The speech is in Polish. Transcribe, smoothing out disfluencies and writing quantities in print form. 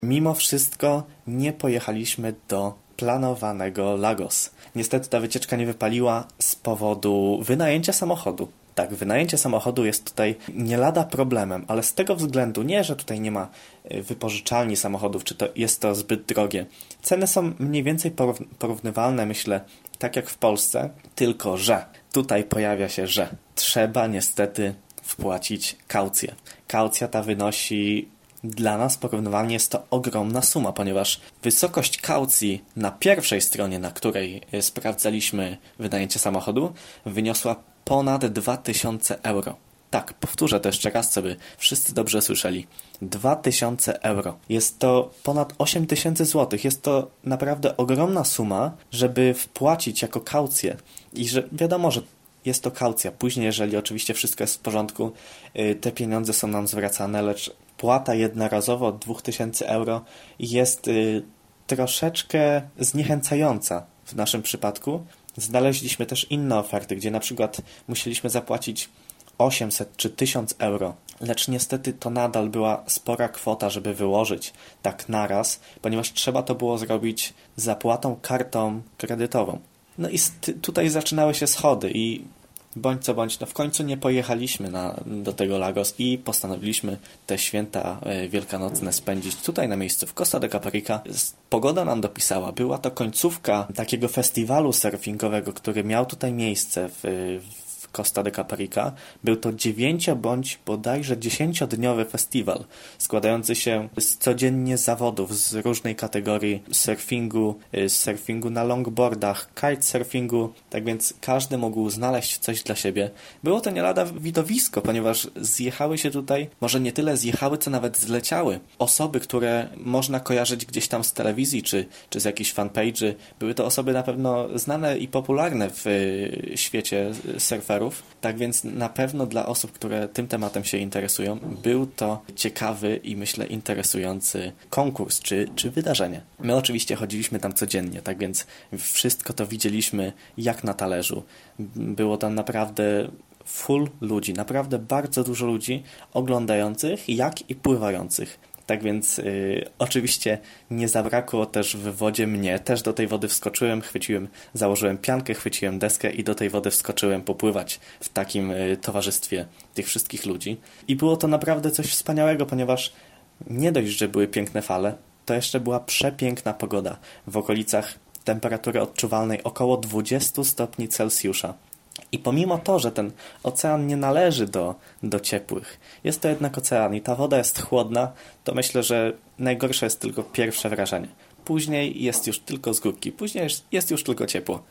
Mimo wszystko nie pojechaliśmy do planowanego Lagos. Niestety ta wycieczka nie wypaliła z powodu wynajęcia samochodu. Tak, wynajęcie samochodu jest tutaj nie lada problemem, ale z tego względu nie, że tutaj nie ma wypożyczalni samochodów, czy to jest to zbyt drogie. Ceny są mniej więcej porównywalne, myślę, tak jak w Polsce, tylko że tutaj pojawia się, że trzeba niestety wpłacić kaucję. Kaucja ta wynosi, dla nas porównywalnie jest to ogromna suma, ponieważ wysokość kaucji na pierwszej stronie, na której sprawdzaliśmy wynajęcie samochodu, wyniosła ponad 2000 euro. Tak, powtórzę to jeszcze raz, co by wszyscy dobrze słyszeli. 2000 euro. Jest to ponad 8000 złotych. Jest to naprawdę ogromna suma, żeby wpłacić jako kaucję. I że wiadomo, że jest to kaucja. Później, jeżeli oczywiście wszystko jest w porządku, te pieniądze są nam zwracane, lecz płata jednorazowo od 2000 euro jest troszeczkę zniechęcająca w naszym przypadku. Znaleźliśmy też inne oferty, gdzie na przykład musieliśmy zapłacić 800 czy 1000 euro, lecz niestety to nadal była spora kwota, żeby wyłożyć tak naraz, ponieważ trzeba to było zrobić zapłatą kartą kredytową. No i tutaj zaczynały się schody i bądź co bądź, no w końcu nie pojechaliśmy do tego Lagos i postanowiliśmy te święta wielkanocne spędzić tutaj na miejscu w Costa de Caparica. Pogoda nam dopisała. Była to końcówka takiego festiwalu surfingowego, który miał tutaj miejsce w Costa de Caparica. Był to 9 bądź bodajże 10-dniowy festiwal składający się codziennie z zawodów z różnej kategorii surfingu na longboardach, kitesurfingu, tak więc każdy mógł znaleźć coś dla siebie. Było to nie lada widowisko, ponieważ zjechały się tutaj, może nie tyle zjechały, co nawet zleciały osoby, które można kojarzyć gdzieś tam z telewizji czy z jakichś fanpage'y. Były to osoby na pewno znane i popularne w świecie surferów. Tak więc na pewno dla osób, które tym tematem się interesują, był to ciekawy i myślę interesujący konkurs czy wydarzenie. My oczywiście chodziliśmy tam codziennie, tak więc wszystko to widzieliśmy jak na talerzu. Było tam naprawdę full ludzi, naprawdę bardzo dużo ludzi oglądających jak i pływających. Tak więc oczywiście nie zabrakło też w wodzie mnie. Też do tej wody wskoczyłem, założyłem piankę, chwyciłem deskę i do tej wody wskoczyłem popływać w takim towarzystwie tych wszystkich ludzi. I było to naprawdę coś wspaniałego, ponieważ nie dość, że były piękne fale, to jeszcze była przepiękna pogoda. W okolicach temperatury odczuwalnej około 20 stopni Celsjusza. I pomimo to, że ten ocean nie należy do ciepłych, jest to jednak ocean i ta woda jest chłodna, to myślę, że najgorsze jest tylko pierwsze wrażenie. Później jest już tylko z górki, później jest już tylko ciepło.